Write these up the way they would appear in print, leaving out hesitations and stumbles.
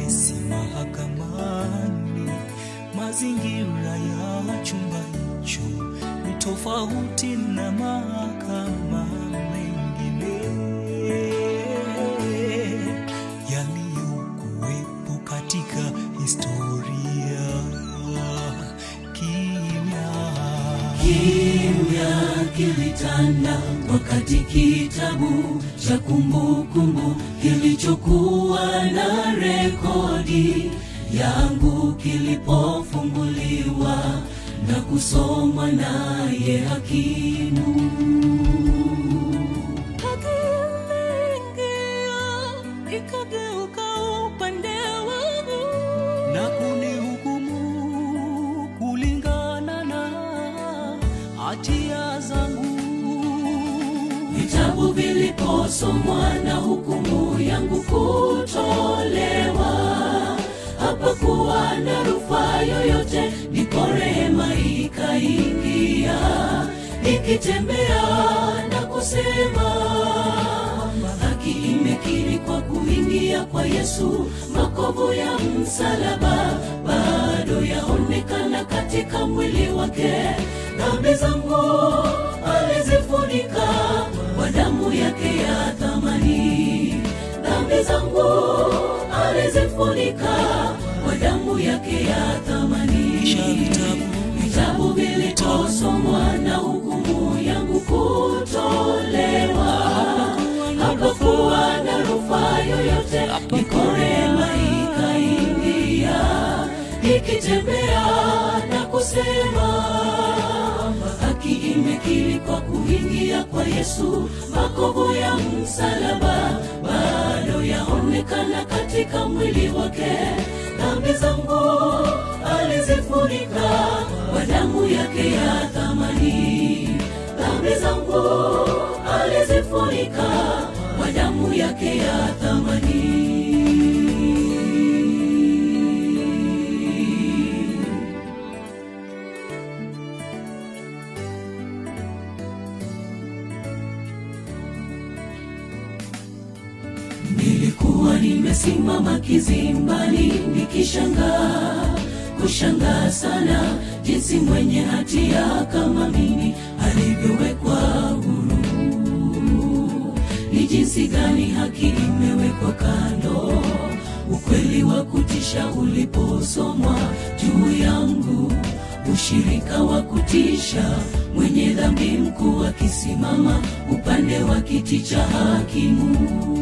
kesi mahakamani. Mazingira ya chumba hicho ni tofauti na mahakama mengine yaliyokuwepo katika historia. Kimya kilitanda wakati kitabu cha kumbukumbu kilichokuwa na rekodi yangu kilipofunguliwa na kusomwa naye hakimu. Ikageuka upande wangu na kunihukumu kulingana na hatia zangu. Vitabu viliposomwa na hukumu yangu kutolewa, hapakuwa na rufaa yoyote, ndipo rehema ikaingia, ikitembea na kusema, haki imekiri kwa kuingia kwa Yesu. Makovu ya msalaba bado yaonekana katika mwili wake. Dhambi zangu alizifunika kwa damu yake ya thamani. Dhambi zangu alizifunika kwa damu yake ya thamani. Vitabu viliposomwa na hukumu yangu kutolewa, hapakuwa na rufaa yoyote, ndipo rehema ikaingia, ikitembea na kusema, haki imekiri kwa kuingia kwa Yesu. Makovu ya msalaba bado yaonekana katika mwili wake. Dhambi zangu alizifunika kwa damu yake ya thamani. Dhambi zangu alizifunika kwa damu yake ya thamani. Nilikuwa nimesimama kizimbani kushangaa sana jinsi mwenye hatia kama mimi alivyowekwa huru. Ni jinsi gani haki imewekwa kando. Ukweli wa kutisha uliposomwa juu yangu, ushirika wa kutisha, mwenye dhambi mkuu akisimama upande wa kiti cha hakimu.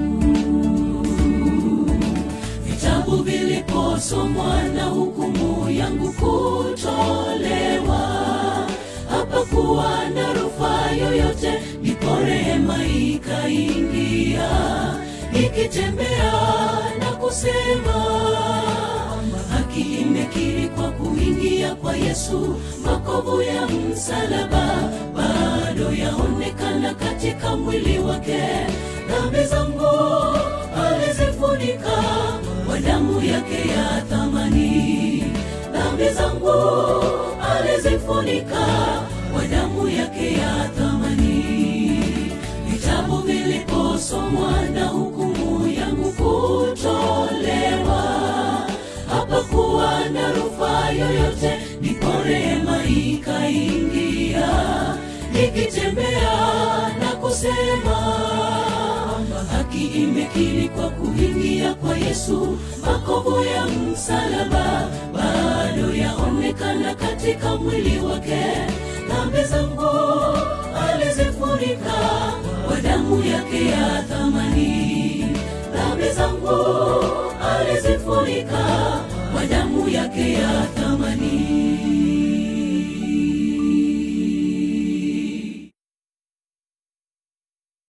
Vitabu viliposomwa na hukumu yangu kutolewa, hapakuwa na rufaa yoyote, ndipo rehema ikaingia, ikitembea na kusema, haki imekiri kwa kuingia kwa Yesu. Makovu ya msalaba bado yaonekana katika mwili wake. Dhambi zangu alizifunika kwa damu yake ya thamani. Dhambi zangu alizifunika kwa damu yake ya thamani. Vitabu viliposomwa na hukumu yangu kutolewa, hapakuwa na rufaa yoyote, ndipo rehema ikaingia, ikitembea na kusema, haki imekiri kwa kuingia kwa Yesu. Makovu ya msalaba bado yaonekana katika mwili wake. Dhambi zangu alizifunika kwa damu yake ya thamani. Dhambi zangu alizifunika kwa damu yake ya